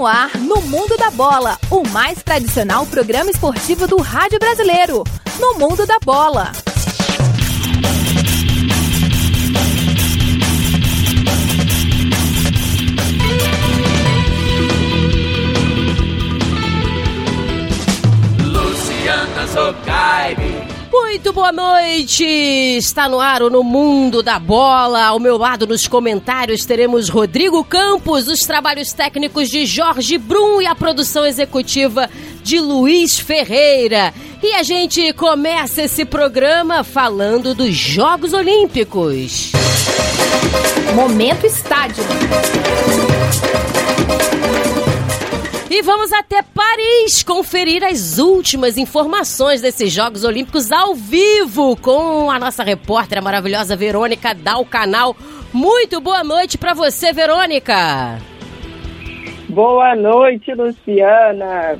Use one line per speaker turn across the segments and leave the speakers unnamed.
ar no Mundo da Bola, o mais tradicional programa esportivo do rádio brasileiro. No Mundo da Bola.
Luciana Zocaire.
Muito boa noite! Está no ar o No Mundo da Bola. Ao meu lado nos comentários teremos Rodrigo Campos, os trabalhos técnicos de Jorge Brum e a produção executiva de Luiz Ferreira. E a gente começa esse programa falando dos Jogos Olímpicos.
Momento Estádio.
E vamos até Paris conferir as últimas informações desses Jogos Olímpicos ao vivo com a nossa repórter, a maravilhosa Verônica Dal Canal. Muito boa noite para você, Verônica.
Boa noite, Luciana.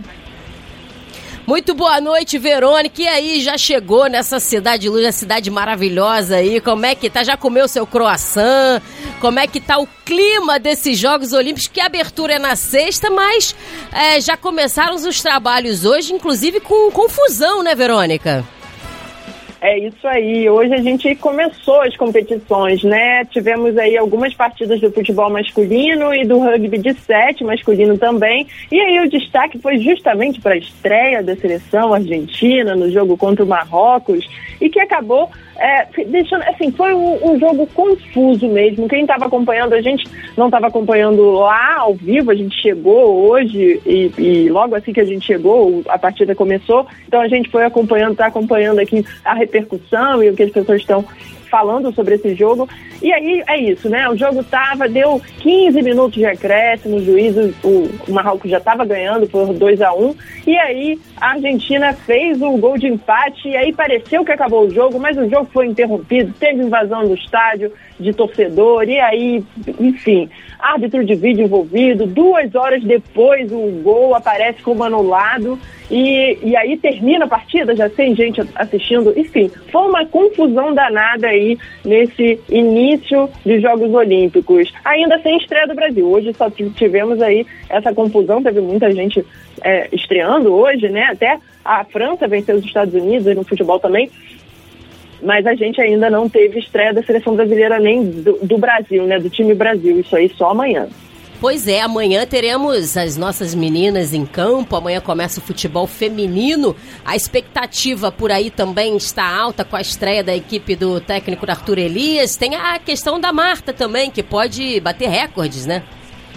Muito boa noite, Verônica. E aí, já chegou nessa cidade luz, a cidade maravilhosa aí? Como é que tá? Já comeu seu croissant? Como é que tá o clima desses Jogos Olímpicos? Que a abertura é na sexta, mas já começaram os trabalhos hoje, inclusive com confusão, né, Verônica?
É isso aí, hoje a gente começou as competições, né? Tivemos aí algumas partidas do futebol masculino e do rugby de 7 masculino também. E aí o destaque foi justamente para a estreia da seleção argentina no jogo contra o Marrocos e que acabou deixando, assim, foi um jogo confuso mesmo. Quem estava acompanhando, a gente não estava acompanhando lá ao vivo, a gente chegou hoje e logo assim que a gente chegou, a partida começou, então a gente foi acompanhando, está acompanhando aqui a repercussão e o que as pessoas estão falando sobre esse jogo. E aí é isso, né? O jogo deu 15 minutos de acréscimo, o juiz, o Marrocos já estava ganhando por 2-1, e aí a Argentina fez o gol de empate, e aí pareceu que acabou o jogo, mas o jogo foi interrompido, teve invasão do estádio de torcedor, e aí, enfim, árbitro de vídeo envolvido, 2 horas depois o gol aparece como anulado, e aí termina a partida, já tem gente assistindo, enfim, foi uma confusão danada aí nesse início de Jogos Olímpicos, ainda sem estreia do Brasil. Hoje só tivemos aí essa confusão, teve muita gente estreando hoje, né, até a França venceu os Estados Unidos e no futebol também, mas a gente ainda não teve estreia da seleção brasileira nem do Brasil, né, do time Brasil, isso aí só amanhã.
Pois é, amanhã teremos as nossas meninas em campo, amanhã começa o futebol feminino, a expectativa por aí também está alta com a estreia da equipe do técnico Arthur Elias, tem a questão da Marta também, que pode bater recordes, né?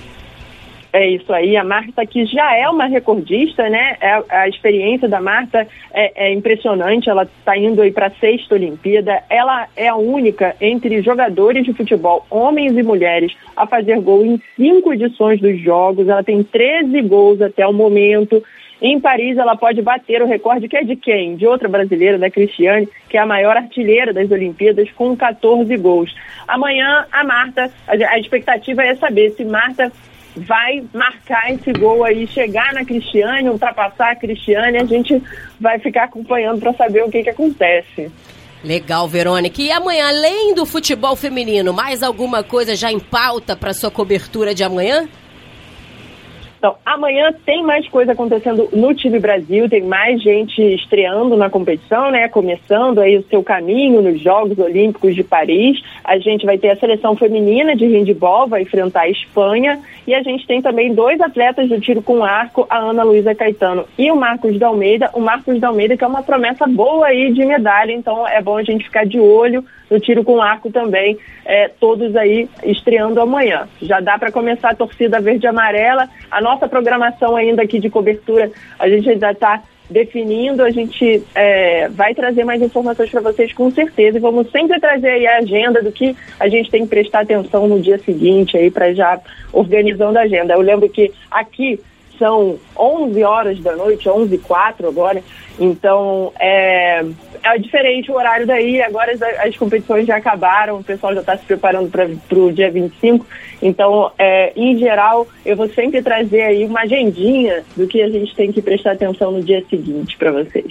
É isso aí, a Marta que já é uma recordista, né? A experiência da Marta é impressionante, ela está indo aí para a 6ª Olimpíada, ela é a única entre jogadores de futebol, homens e mulheres, a fazer gol em 5 edições dos Jogos, ela tem 13 gols até o momento. Em Paris ela pode bater o recorde, que é de quem? De outra brasileira, da Cristiane, que é a maior artilheira das Olimpíadas, com 14 gols. Amanhã a Marta, a expectativa é saber se Marta vai marcar esse gol aí, chegar na Cristiane, ultrapassar a Cristiane, a gente vai ficar acompanhando para saber o que acontece.
Legal, Verônica. E amanhã, além do futebol feminino, mais alguma coisa já em pauta para sua cobertura de amanhã?
Então, amanhã tem mais coisa acontecendo no time Brasil, tem mais gente estreando na competição, né? Começando aí o seu caminho nos Jogos Olímpicos de Paris. A gente vai ter a seleção feminina de handebol, vai enfrentar a Espanha. E a gente tem também 2 atletas do tiro com arco, a Ana Luísa Caetano e o Marcos D'Almeida. O Marcos D'Almeida que é uma promessa boa aí de medalha, então é bom a gente ficar de olho no tiro com arco também, todos aí estreando amanhã. Já dá para começar a torcida verde e amarela. A nossa programação ainda aqui de cobertura, a gente ainda está definindo, a gente vai trazer mais informações para vocês com certeza e vamos sempre trazer aí a agenda do que a gente tem que prestar atenção no dia seguinte aí para já organizando a agenda. Eu lembro que aqui são 11 horas da noite, 11h04 agora, então é diferente o horário daí, agora as competições já acabaram, o pessoal já está se preparando para o dia 25, então, em geral, eu vou sempre trazer aí uma agendinha do que a gente tem que prestar atenção no dia seguinte para vocês.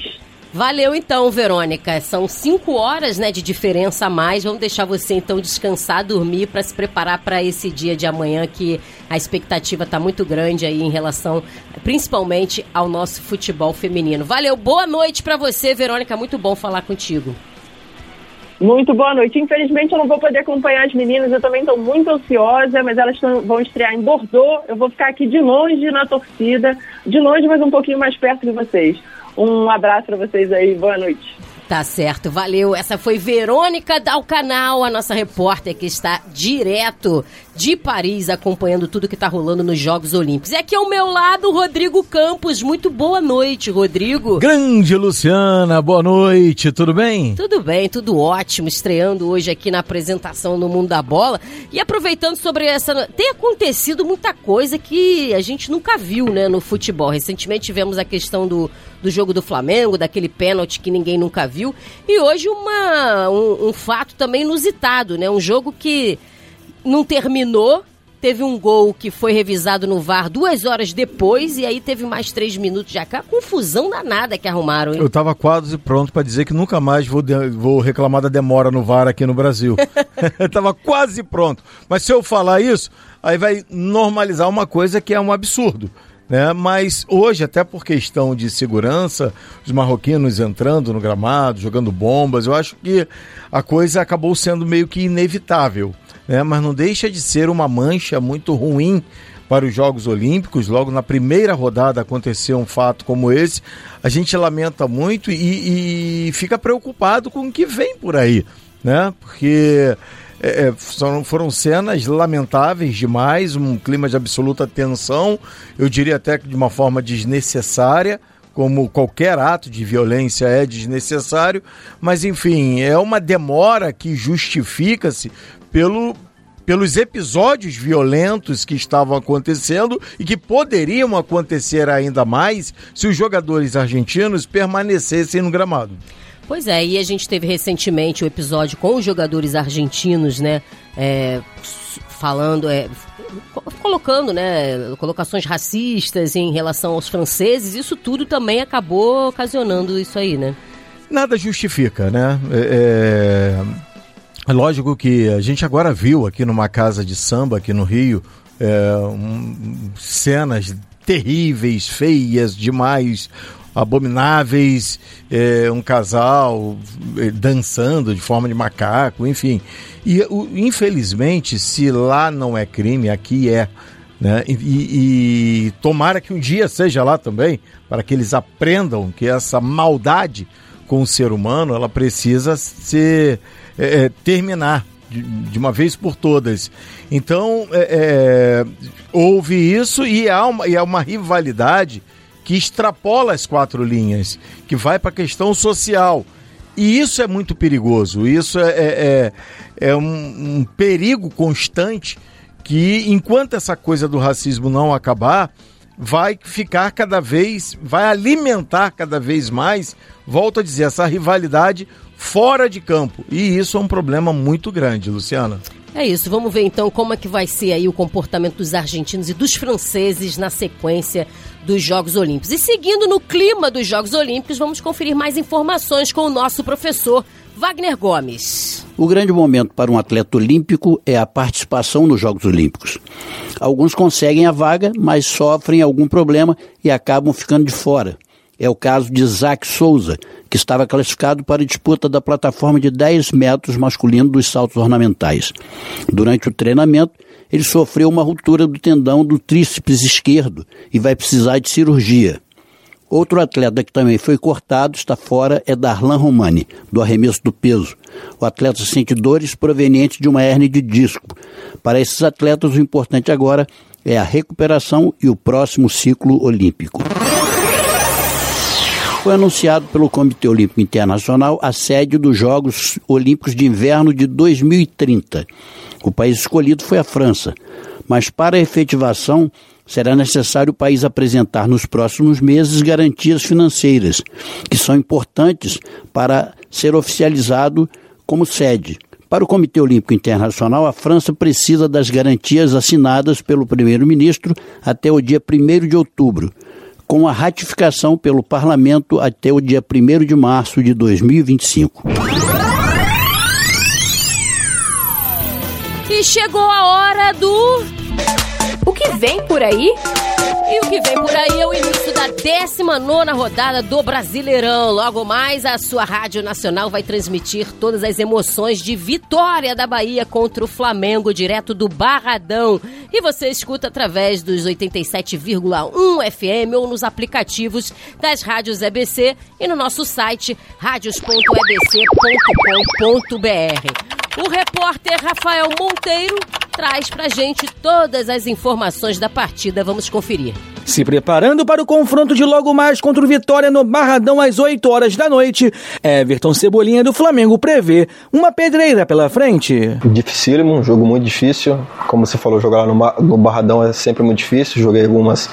Valeu então, Verônica. São 5 horas, né, de diferença a mais. Vamos deixar você então descansar, dormir para se preparar para esse dia de amanhã, que a expectativa está muito grande aí em relação, principalmente, ao nosso futebol feminino. Valeu, boa noite para você, Verônica. Muito bom falar contigo.
Muito boa noite. Infelizmente eu não vou poder acompanhar as meninas, eu também estou muito ansiosa, mas elas vão estrear em Bordeaux. Eu vou ficar aqui de longe na torcida, de longe, mas um pouquinho mais perto de vocês. Um abraço para vocês aí, boa noite.
Tá certo, valeu. Essa foi Verônica Dalcanal, a nossa repórter que está direto de Paris acompanhando tudo que tá rolando nos Jogos Olímpicos. E aqui ao meu lado, Rodrigo Campos. Muito boa noite, Rodrigo.
Grande Luciana, boa noite, tudo bem?
Tudo bem, tudo ótimo. Estreando hoje aqui na apresentação no Mundo da Bola. E aproveitando sobre essa... Tem acontecido muita coisa que a gente nunca viu, né, no futebol. Recentemente tivemos a questão do jogo do Flamengo, daquele pênalti que ninguém nunca viu. E hoje um fato também inusitado, né? Um jogo que não terminou, teve um gol que foi revisado no VAR 2 horas depois e aí teve mais 3 minutos de cá. Confusão danada que arrumaram, hein?
Eu estava quase pronto para dizer que nunca mais vou reclamar da demora no VAR aqui no Brasil. Eu estava quase pronto. Mas se eu falar isso, aí vai normalizar uma coisa que é um absurdo. Né? Mas hoje, até por questão de segurança, os marroquinos entrando no gramado, jogando bombas, eu acho que a coisa acabou sendo meio que inevitável, né? Mas não deixa de ser uma mancha muito ruim para os Jogos Olímpicos. Logo na primeira rodada aconteceu um fato como esse, a gente lamenta muito e fica preocupado com o que vem por aí, né? Porque... foram cenas lamentáveis demais, um clima de absoluta tensão, eu diria até que de uma forma desnecessária, como qualquer ato de violência é desnecessário, mas enfim, é uma demora que justifica-se pelos episódios violentos que estavam acontecendo e que poderiam acontecer ainda mais se os jogadores argentinos permanecessem no gramado.
Pois é, e a gente teve recentemente o episódio com os jogadores argentinos, né, colocando, né, colocações racistas em relação aos franceses. Isso tudo também acabou ocasionando isso aí, né?
Nada justifica, né? É lógico que a gente agora viu aqui numa casa de samba aqui no Rio cenas terríveis, feias demais, abomináveis, um casal dançando de forma de macaco, enfim. E infelizmente, se lá não é crime, aqui é, né? E tomara que um dia seja lá também, para que eles aprendam que essa maldade com o ser humano, ela precisa terminar de uma vez por todas. Então, houve isso e há uma rivalidade que extrapola as 4 linhas, que vai para a questão social. E isso é muito perigoso, isso é um perigo constante que, enquanto essa coisa do racismo não acabar, vai alimentar cada vez mais, volto a dizer, essa rivalidade fora de campo. E isso é um problema muito grande, Luciana.
É isso, vamos ver então como é que vai ser aí o comportamento dos argentinos e dos franceses na sequência dos Jogos Olímpicos. E seguindo no clima dos Jogos Olímpicos, vamos conferir mais informações com o nosso professor Wagner Gomes.
O grande momento para um atleta olímpico é a participação nos Jogos Olímpicos. Alguns conseguem a vaga, mas sofrem algum problema e acabam ficando de fora. É o caso de Isaac Souza, que estava classificado para a disputa da plataforma de 10 metros masculino dos saltos ornamentais. Durante o treinamento, ele sofreu uma ruptura do tendão do tríceps esquerdo e vai precisar de cirurgia. Outro atleta que também foi cortado, está fora, é Darlan Romani, do arremesso do peso. O atleta sente dores provenientes de uma hérnia de disco. Para esses atletas, o importante agora é a recuperação e o próximo ciclo olímpico. Foi anunciado pelo Comitê Olímpico Internacional a sede dos Jogos Olímpicos de Inverno de 2030. O país escolhido foi a França, mas para a efetivação será necessário o país apresentar nos próximos meses garantias financeiras, que são importantes para ser oficializado como sede. Para o Comitê Olímpico Internacional, a França precisa das garantias assinadas pelo primeiro-ministro até o dia 1º de outubro. com a ratificação pelo Parlamento até o dia 1º de março de 2025.
E chegou a hora do...
O que vem por aí?
E o que vem por aí é o início da 19ª rodada do Brasileirão. Logo mais, a sua Rádio Nacional vai transmitir todas as emoções de vitória da Bahia contra o Flamengo, direto do Barradão. E você escuta através dos 87,1 FM ou nos aplicativos das rádios EBC e no nosso site radios.ebc.com.br. O repórter Rafael Monteiro traz pra gente todas as informações da partida. Vamos conferir.
Se preparando para o confronto de logo mais contra o Vitória no Barradão às 8 horas da noite, Everton Cebolinha do Flamengo prevê uma pedreira pela frente.
Dificílimo, um jogo muito difícil. Como você falou, jogar lá no Barradão é sempre muito difícil. Joguei algumas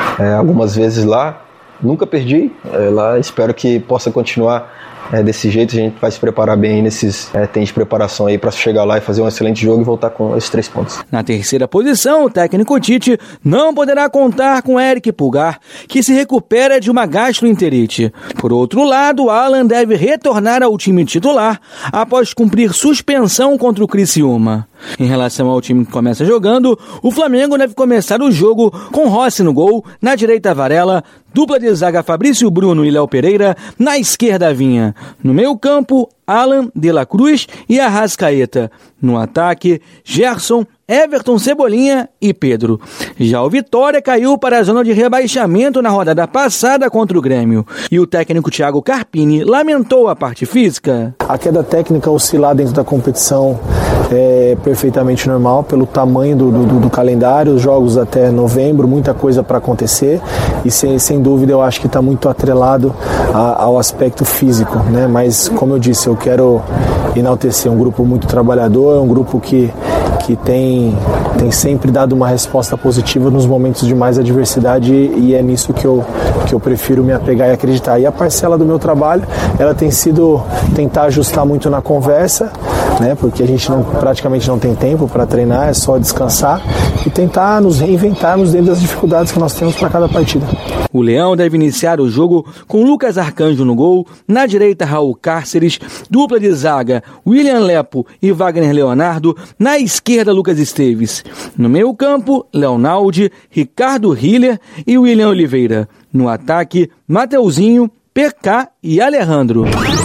vezes lá. Nunca perdi lá. Espero que possa continuar desse jeito. A gente vai se preparar bem nesses tempos de preparação aí para chegar lá e fazer um excelente jogo e voltar com esses 3 pontos.
Na terceira posição, o técnico Tite não poderá contar com Eric Pulgar, que se recupera de uma gastroenterite. Por outro lado, Alan deve retornar ao time titular após cumprir suspensão contra o Criciúma. Em relação ao time que começa jogando, o Flamengo deve começar o jogo com Rossi no gol, na direita Varela, dupla de zaga Fabrício Bruno e Léo Pereira, na esquerda Vinha. No meio campo, Alan, De La Cruz e Arrascaeta. No ataque, Gerson, Everton Cebolinha e Pedro. Já o Vitória caiu para a zona de rebaixamento na rodada passada contra o Grêmio. E o técnico Thiago Carpini lamentou a parte física.
A queda técnica oscilar dentro da competição é perfeitamente normal, pelo tamanho do calendário, os jogos até novembro, muita coisa para acontecer. E sem dúvida eu acho que está muito atrelado ao aspecto físico, né? Mas como eu disse, eu quero enaltecer um grupo muito trabalhador, um grupo que tem sempre dado uma resposta positiva nos momentos de mais adversidade, e é nisso que eu prefiro me apegar e acreditar. E a parcela do meu trabalho, ela tem sido tentar ajustar muito na conversa, né? Porque a gente praticamente não tem tempo para treinar, é só descansar e tentar nos reinventarmos dentro das dificuldades que nós temos para cada partida.
O Leão deve iniciar o jogo com Lucas Arcanjo no gol, na direita Raul Cárceres, dupla de zaga William Lepo e Wagner Leonardo, na esquerda Lucas Esteves. No meio campo, Leonaldi, Ricardo Hiller e William Oliveira. No ataque, Mateuzinho, PK e Alejandro.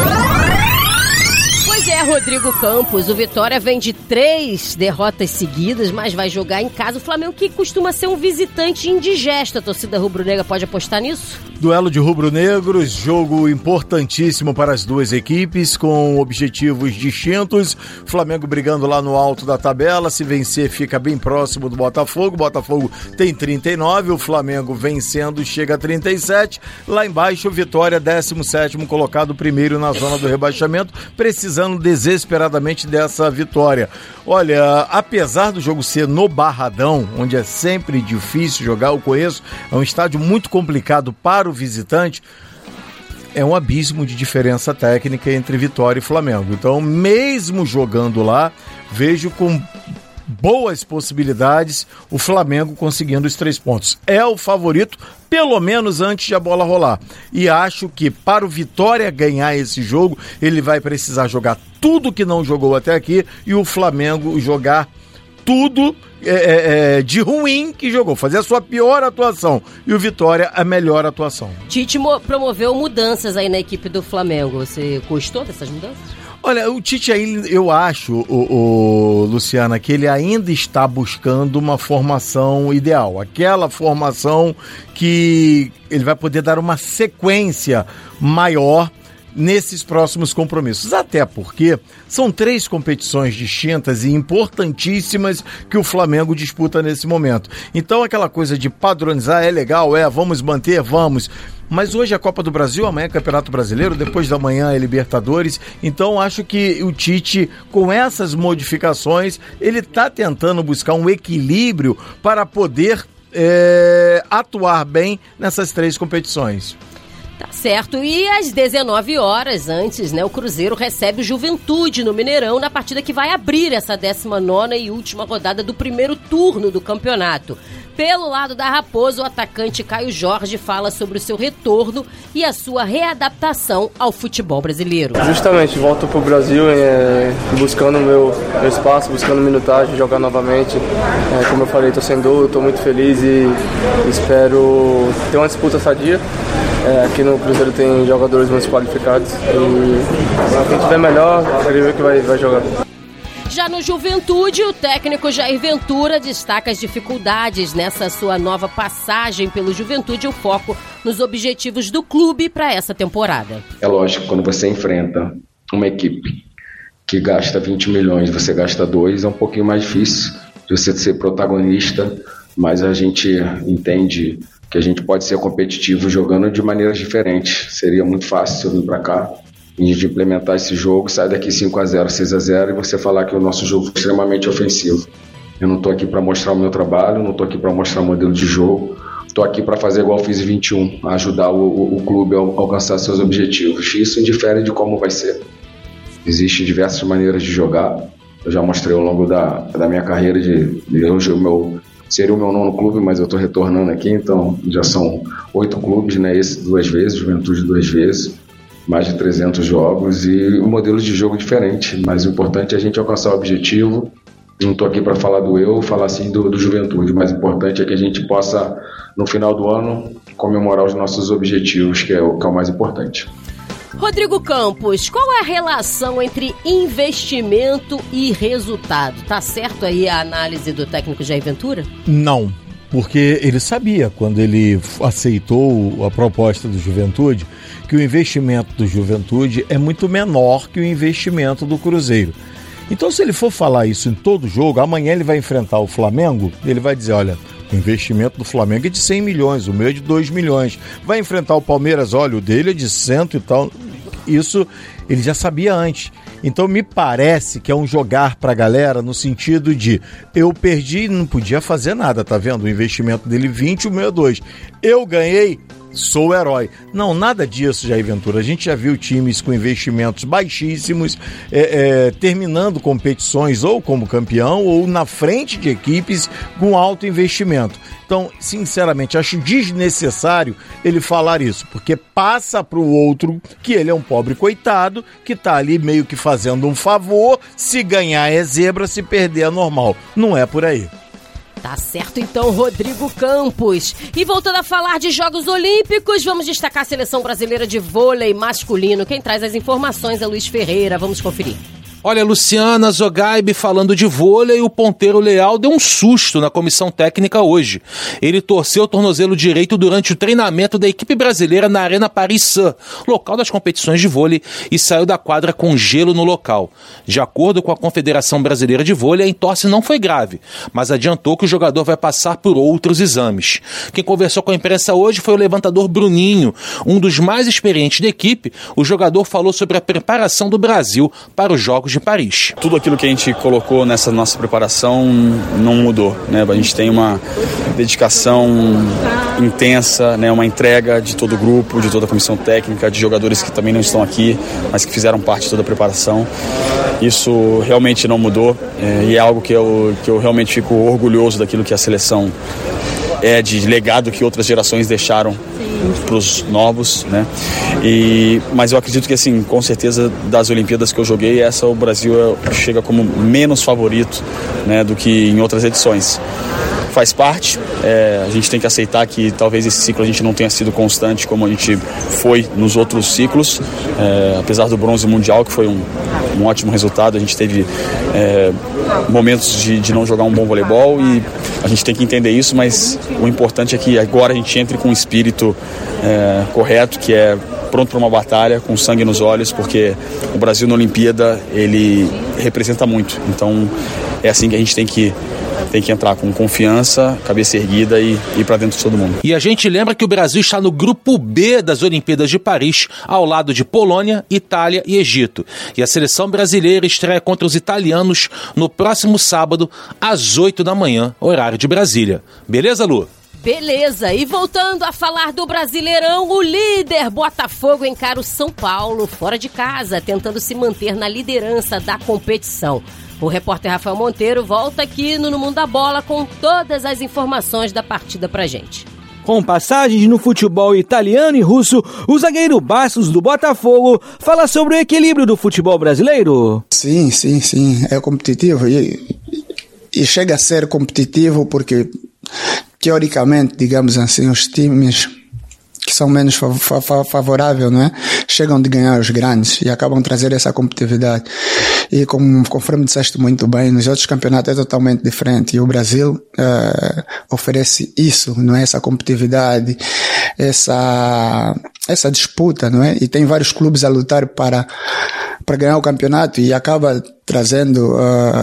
Rodrigo Campos, o Vitória vem de 3 derrotas seguidas, mas vai jogar em casa. O Flamengo, que costuma ser um visitante indigesto, a torcida rubro-negra pode apostar nisso?
Duelo de rubro-negros, jogo importantíssimo para as duas equipes, com objetivos distintos. Flamengo brigando lá no alto da tabela, se vencer fica bem próximo do Botafogo. Botafogo tem 39, o Flamengo vencendo chega a 37. Lá embaixo, o Vitória, 17º colocado, primeiro na zona do rebaixamento, precisando desesperadamente dessa vitória. Olha, apesar do jogo ser no Barradão, onde é sempre difícil jogar, eu conheço, é um estádio muito complicado para o visitante, é um abismo de diferença técnica entre Vitória e Flamengo. Então, mesmo jogando lá, vejo com boas possibilidades o Flamengo conseguindo os 3 pontos. É o favorito, pelo menos antes de a bola rolar. E acho que para o Vitória ganhar esse jogo, ele vai precisar jogar tudo que não jogou até aqui e o Flamengo jogar tudo de ruim que jogou, fazer a sua pior atuação e o Vitória a melhor atuação.
Tite promoveu mudanças aí na equipe do Flamengo. Você gostou dessas mudanças?
Olha, o Tite aí, eu acho, Luciana, que ele ainda está buscando uma formação ideal. Aquela formação que ele vai poder dar uma sequência maior nesses próximos compromissos. Até porque são 3 competições distintas e importantíssimas que o Flamengo disputa nesse momento. Então aquela coisa de padronizar é legal, vamos manter, vamos. Mas hoje é a Copa do Brasil, amanhã é Campeonato Brasileiro, depois da manhã é Libertadores. Então acho que o Tite, com essas modificações, ele está tentando buscar um equilíbrio para poder atuar bem nessas 3 competições.
Tá certo. E às 19 horas antes, o Cruzeiro recebe o Juventude no Mineirão na partida que vai abrir essa 19ª e última rodada do primeiro turno do campeonato. Pelo lado da Raposa, o atacante Caio Jorge fala sobre o seu retorno e a sua readaptação ao futebol brasileiro.
Justamente, volto para o Brasil buscando meu espaço, buscando minutagem, jogar novamente. Como eu falei, estou sem dúvida, estou muito feliz e espero ter uma disputa sadia. Aqui no Cruzeiro tem jogadores muito qualificados e quem tiver melhor, acredito que vai jogar.
Já no Juventude, o técnico Jair Ventura destaca as dificuldades nessa sua nova passagem pelo Juventude, o foco nos objetivos do clube para essa temporada.
É lógico, quando você enfrenta uma equipe que gasta 20 milhões, você gasta 2, é um pouquinho mais difícil de você ser protagonista, mas a gente entende que a gente pode ser competitivo jogando de maneiras diferentes. Seria muito fácil se eu vir para cá e a gente implementar esse jogo, sair daqui 5-0, 6-0 e você falar que o nosso jogo foi extremamente ofensivo. Eu não estou aqui para mostrar o meu trabalho, não estou aqui para mostrar o modelo de jogo, estou aqui para fazer igual eu fiz em 21, ajudar o clube a alcançar seus objetivos. Isso indifere de como vai ser. Existem diversas maneiras de jogar. Eu já mostrei ao longo da minha carreira seria o meu 9º clube, mas eu estou retornando aqui, então já são 8 clubes, né? Esse 2 vezes, Juventude 2 vezes, mais de 300 jogos e um modelo de jogo diferente, mas o importante é a gente alcançar o objetivo. Não estou aqui para falar falar assim do Juventude, mas o importante é que a gente possa, no final do ano, comemorar os nossos objetivos, que é o mais importante.
Rodrigo Campos, qual é a relação entre investimento e resultado? Tá certo aí a análise do técnico Jair Ventura?
Não, porque ele sabia, quando ele aceitou a proposta do Juventude, que o investimento do Juventude é muito menor que o investimento do Cruzeiro. Então, se ele for falar isso em todo jogo, amanhã ele vai enfrentar o Flamengo, ele vai dizer, olha, o investimento do Flamengo é de 100 milhões, o meu é de 2 milhões. Vai enfrentar o Palmeiras, olha, o dele é de 100 e tal. Isso ele já sabia antes. Então me parece que é um jogar pra galera no sentido de eu perdi e não podia fazer nada, tá vendo? O investimento dele 20, o meu é 2. Eu ganhei, sou o herói. Não, nada disso, Jair Ventura. A gente já viu times com investimentos baixíssimos, terminando competições ou como campeão ou na frente de equipes com alto investimento. Então, sinceramente, acho desnecessário ele falar isso, porque passa para o outro que ele é um pobre coitado, que está ali meio que fazendo um favor, se ganhar é zebra, se perder é normal. Não é por aí.
Tá certo então, Rodrigo Campos. E voltando a falar de Jogos Olímpicos, vamos destacar a Seleção Brasileira de Vôlei Masculino. Quem traz as informações é Luiz Ferreira. Vamos conferir.
Olha, Luciana Zogaib falando de vôlei, o ponteiro Leal deu um susto na comissão técnica hoje. Ele torceu o tornozelo direito durante o treinamento da equipe brasileira na Arena Paris-Saint, local das competições de vôlei, e saiu da quadra com gelo no local. De acordo com a Confederação Brasileira de Vôlei, a entorse não foi grave, mas adiantou que o jogador vai passar por outros exames. Quem conversou com a imprensa hoje foi o levantador Bruninho, um dos mais experientes da equipe. O jogador falou sobre a preparação do Brasil para os Jogos de Paris.
Tudo aquilo que a gente colocou nessa nossa preparação não mudou, né? A gente tem uma dedicação intensa, né? Uma entrega de todo o grupo, de toda a comissão técnica, de jogadores que também não estão aqui, mas que fizeram parte de toda a preparação. Isso realmente não mudou, e é algo que eu realmente fico orgulhoso daquilo que a seleção de legado que outras gerações deixaram para os novos, né? Mas eu acredito que, assim, com certeza, das Olimpíadas que eu joguei, o Brasil chega como menos favorito, né, do que em outras edições. Faz parte, a gente tem que aceitar que talvez esse ciclo a gente não tenha sido constante como a gente foi nos outros ciclos, apesar do bronze mundial, que foi um ótimo resultado. A gente teve momentos de não jogar um bom voleibol e a gente tem que entender isso, mas o importante é que agora a gente entre com um espírito correto, que é pronto para uma batalha, com sangue nos olhos, porque o Brasil na Olimpíada, ele representa muito. Então é assim que a gente tem que entrar com confiança, cabeça erguida e ir para dentro de todo mundo.
E a gente lembra que o Brasil está no grupo B das Olimpíadas de Paris, ao lado de Polônia, Itália e Egito. E a seleção brasileira estreia contra os italianos no próximo sábado, às 8 da manhã, horário de Brasília. Beleza, Lu?
Beleza, e voltando a falar do Brasileirão, o líder Botafogo encara o São Paulo fora de casa, tentando se manter na liderança da competição. O repórter Rafael Monteiro volta aqui no Mundo da Bola com todas as informações da partida pra gente.
Com passagens no futebol italiano e russo, o zagueiro Bastos do Botafogo fala sobre o equilíbrio do futebol brasileiro.
Sim, é competitivo e chega a ser competitivo porque, teoricamente, digamos assim, os times que são menos favoráveis, não é? Chegam de ganhar os grandes e acabam trazer essa competitividade. E conforme disseste muito bem, nos outros campeonatos é totalmente diferente. E o Brasil oferece isso, não é? Essa competitividade, essa disputa, não é? E tem vários clubes a lutar para ganhar o campeonato e acaba trazendo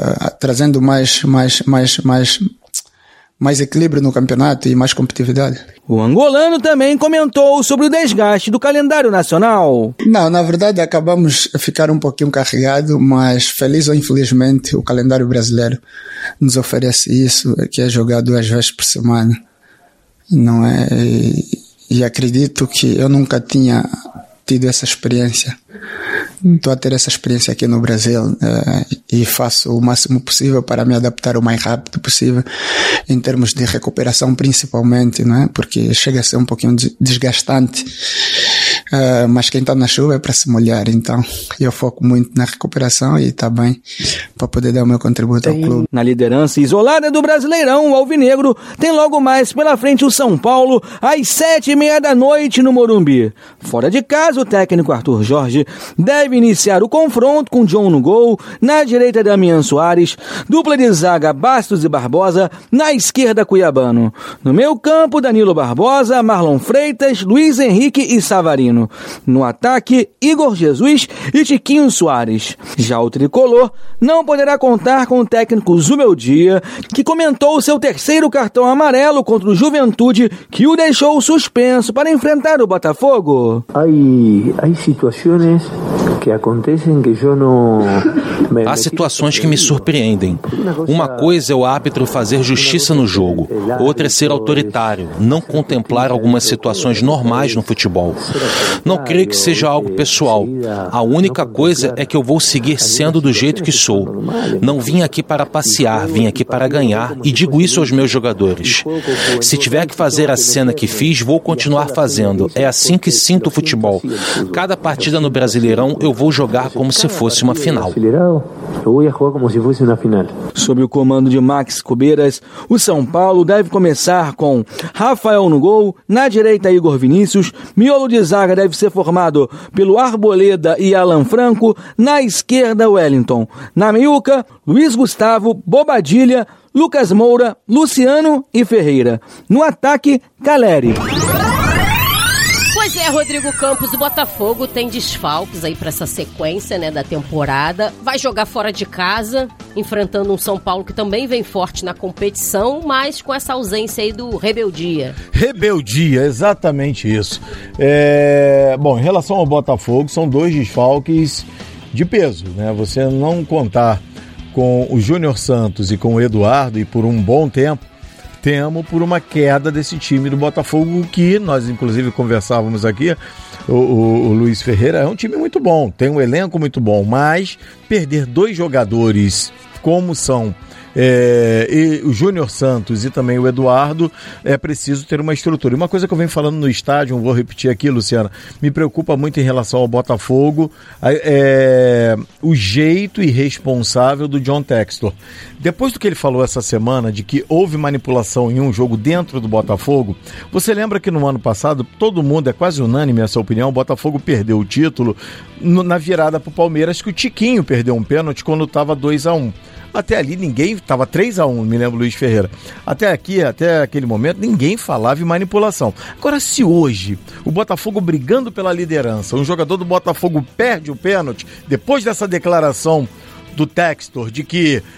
mais equilíbrio no campeonato e mais competitividade.
O angolano também comentou sobre o desgaste do calendário nacional.
Não, na verdade acabamos a ficar um pouquinho carregado, mas feliz ou infelizmente o calendário brasileiro nos oferece isso, que é jogar 2 vezes por semana, não é? E acredito que eu nunca tinha tido essa experiência. Estou a ter essa experiência aqui no Brasil e faço o máximo possível para me adaptar o mais rápido possível em termos de recuperação principalmente, não é? Porque chega a ser um pouquinho desgastante, mas quem está na chuva é para se molhar, então eu foco muito na recuperação e está bem para poder dar o meu contributo ao clube.
Na liderança isolada do Brasileirão, o Alvinegro tem logo mais pela frente o São Paulo às 7h30 da noite no Morumbi. Fora de casa, o técnico Arthur Jorge deve iniciar o confronto com John no gol, na direita Damian Soares, dupla de zaga Bastos e Barbosa, na esquerda Cuiabano. No meio campo, Danilo Barbosa, Marlon Freitas, Luiz Henrique e Savarino. No ataque, Igor Jesus e Tiquinho Soares. Já o tricolor não poderá contar com o técnico Zubeldia, que comentou seu terceiro cartão amarelo contra o Juventude, que o deixou suspenso para enfrentar o Botafogo.
Há situações que acontecem que eu não...
Há situações que me surpreendem. Uma coisa é o árbitro fazer justiça no jogo, outra é ser autoritário, não contemplar algumas situações normais no futebol. Não creio que seja algo pessoal. A única coisa é que eu vou seguir sendo do jeito que sou. Não vim aqui para passear, vim aqui para ganhar e digo isso aos meus jogadores. Se tiver que fazer a cena que fiz, vou continuar fazendo. É assim que sinto o futebol. Cada partida no Brasileirão eu vou jogar como se fosse uma final.
Sob o comando de Max Cubeiras, o São Paulo deve começar com Rafael no gol, na direita Igor Vinícius, miolo de zaga deve ser formado pelo Arboleda e Alan Franco, na esquerda Wellington, na meiuca Luiz Gustavo, Bobadilha, Lucas Moura, Luciano e Ferreira. No ataque, Caleri.
Pois é, Rodrigo Campos, o Botafogo tem desfalques aí para essa sequência, né, da temporada. Vai jogar fora de casa, enfrentando um São Paulo que também vem forte na competição, mas com essa ausência aí do Rebeldia.
Rebeldia, exatamente isso. Bom, em relação ao Botafogo, são 2 desfalques de peso, né? Você não contar com o Júnior Santos e com o Eduardo, e por um bom tempo, temo por uma queda desse time do Botafogo, que nós inclusive conversávamos aqui, o Luiz Ferreira é um time muito bom, tem um elenco muito bom, mas perder 2 jogadores como são e o Júnior Santos e também o Eduardo, é preciso ter uma estrutura. E uma coisa que eu venho falando no estádio, vou repetir aqui, Luciana, me preocupa muito em relação ao Botafogo, o jeito irresponsável do John Textor. Depois do que ele falou essa semana, de que houve manipulação em um jogo dentro do Botafogo, você lembra que no ano passado, todo mundo, é quase unânime essa opinião, o Botafogo perdeu o título na virada para o Palmeiras, que o Tiquinho perdeu um pênalti quando estava 2-1. Até ali ninguém, estava 3-1, me lembro, Luiz Ferreira. Até aquele momento, ninguém falava em manipulação. Agora, se hoje o Botafogo brigando pela liderança, um jogador do Botafogo perde o pênalti, depois dessa declaração do Textor de que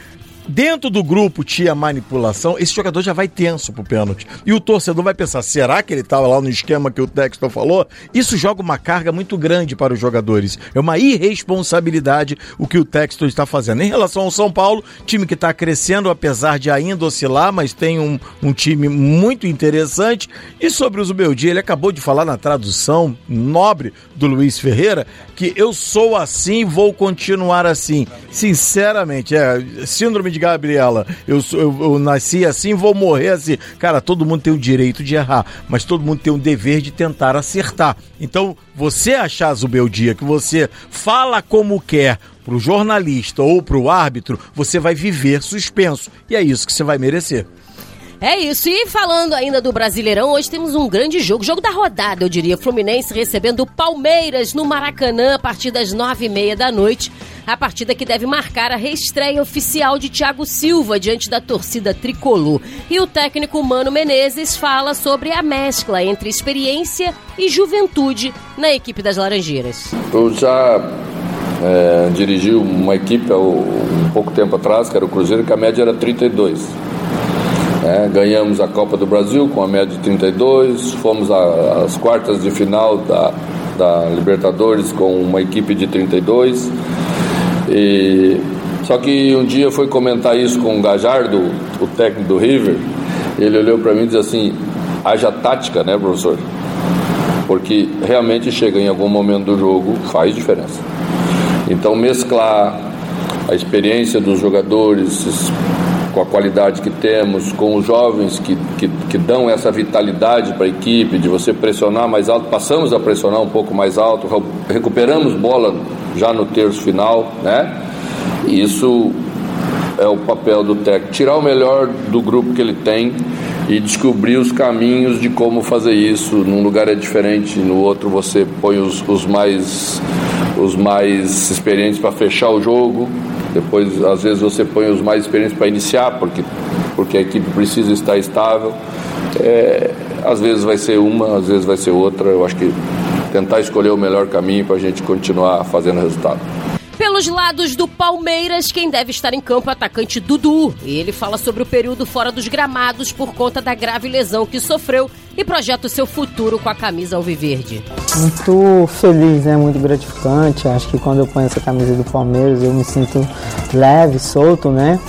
dentro do grupo tinha manipulação, esse jogador já vai tenso pro pênalti. E o torcedor vai pensar, será que ele estava lá no esquema que o Textor falou? Isso joga uma carga muito grande para os jogadores. É uma irresponsabilidade o que o Textor está fazendo. Em relação ao São Paulo, time que está crescendo, apesar de ainda oscilar, mas tem um time muito interessante. E sobre o Zubeldia, ele acabou de falar na tradução nobre do Luiz Ferreira, que eu sou assim, vou continuar assim. Sinceramente, síndrome de Gabriela, eu nasci assim, vou morrer assim. Cara, todo mundo tem o direito de errar, mas todo mundo tem o dever de tentar acertar. Então, você achar, Zubeldia, que você fala como quer pro jornalista ou pro árbitro, você vai viver suspenso. E é isso que você vai merecer.
É isso, e falando ainda do Brasileirão, hoje temos um grande jogo da rodada, eu diria, Fluminense recebendo o Palmeiras no Maracanã a partir das 9h30 da noite, a partida que deve marcar a reestreia oficial de Thiago Silva diante da torcida tricolor. E o técnico Mano Menezes fala sobre a mescla entre experiência e juventude na equipe das Laranjeiras.
Eu já dirigi uma equipe há um pouco tempo atrás, que era o Cruzeiro, que a média era 32. Ganhamos a Copa do Brasil com a média de 32, fomos às quartas de final da Libertadores com uma equipe de 32. Só que um dia eu fui comentar isso com o Gajardo, o técnico do River. Ele olhou para mim e disse assim: haja tática, né, professor? Porque realmente chega em algum momento do jogo, faz diferença. Então mesclar a experiência dos jogadores com a qualidade que temos, com os jovens que dão essa vitalidade para a equipe, de você pressionar mais alto, passamos a pressionar um pouco mais alto, recuperamos bola já no terço final, né? E isso é o papel do técnico, tirar o melhor do grupo que ele tem e descobrir os caminhos de como fazer isso. Num lugar é diferente, no outro você põe os mais experientes para fechar o jogo. Depois, às vezes, você põe os mais experientes para iniciar, porque a equipe precisa estar estável. Às vezes vai ser uma, às vezes vai ser outra. Eu acho que tentar escolher o melhor caminho para a gente continuar fazendo resultado.
Pelos lados do Palmeiras, quem deve estar em campo é o atacante Dudu. Ele fala sobre o período fora dos gramados por conta da grave lesão que sofreu e projeta o seu futuro com a camisa alviverde.
Muito feliz, né? Muito gratificante. Acho que quando eu ponho essa camisa do Palmeiras eu me sinto leve, solto, né?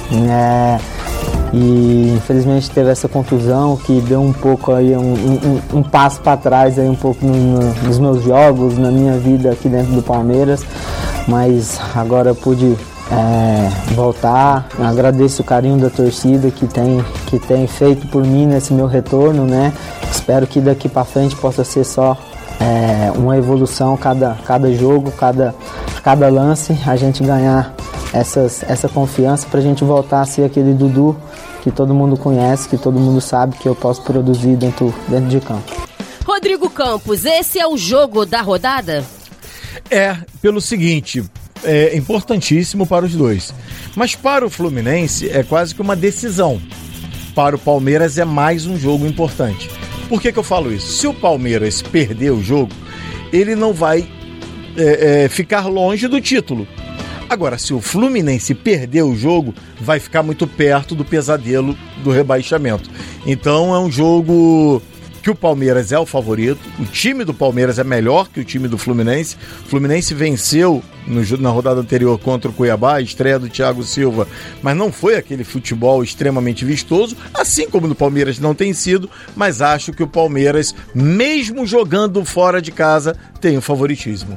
E infelizmente teve essa contusão que deu um pouco aí um passo para trás aí um pouco nos meus jogos, na minha vida aqui dentro do Palmeiras, mas agora eu pude voltar. Eu agradeço o carinho da torcida que tem feito por mim nesse meu retorno, né? Espero que daqui para frente possa ser só uma evolução, cada jogo, cada lance, a gente ganhar essa confiança para a gente voltar a ser aquele Dudu que todo mundo conhece, que todo mundo sabe que eu posso produzir dentro de campo.
Rodrigo Campos, esse é o jogo da rodada?
Pelo seguinte, é importantíssimo para os dois, mas para o Fluminense é quase que uma decisão. Para o Palmeiras é mais um jogo importante. Por que eu falo isso? Se o Palmeiras perder o jogo, ele não vai ficar longe do título. Agora, se o Fluminense perder o jogo, vai ficar muito perto do pesadelo do rebaixamento. Então é um jogo que o Palmeiras é o favorito, o time do Palmeiras é melhor que o time do Fluminense. O Fluminense venceu na rodada anterior contra o Cuiabá, a estreia do Thiago Silva, mas não foi aquele futebol extremamente vistoso, assim como no Palmeiras não tem sido, mas acho que o Palmeiras, mesmo jogando fora de casa, tem o favoritismo.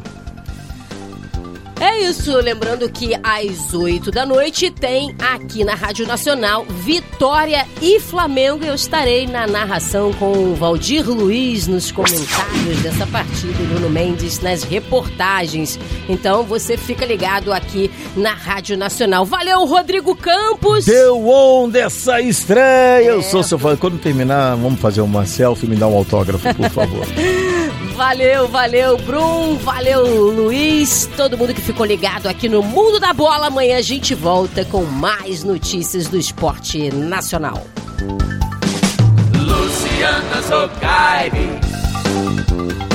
É isso, lembrando que às 8 da noite tem aqui na Rádio Nacional Vitória e Flamengo. Eu estarei na narração com o Valdir Luiz nos comentários dessa partida e Bruno Mendes nas reportagens. Então você fica ligado aqui na Rádio Nacional. Valeu, Rodrigo Campos!
Deu onda essa estreia! Eu sou seu fã. Quando terminar, vamos fazer uma selfie e me dar um autógrafo, por favor.
Valeu, Bruno, valeu, Luiz, todo mundo que ficou ligado aqui no Mundo da Bola. Amanhã a gente volta com mais notícias do esporte nacional.
Luciana Zogaib.